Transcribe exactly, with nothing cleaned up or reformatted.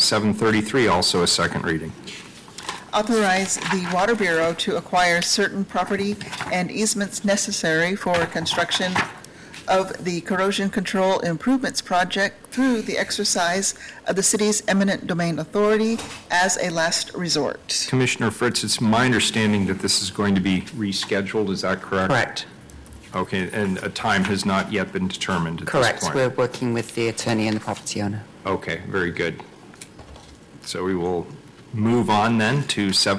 seven thirty-three, also a second reading. Authorize the Water Bureau to acquire certain property and easements necessary for construction of the Corrosion Control Improvements Project through the exercise of the city's eminent domain authority as a last resort. Commissioner Fritz, it's my understanding that this is going to be rescheduled. Is that correct? Correct. Okay, and a time has not yet been determined at Correct. this point? We're working with the attorney and the property owner. Okay, very good. So we will move on then to seven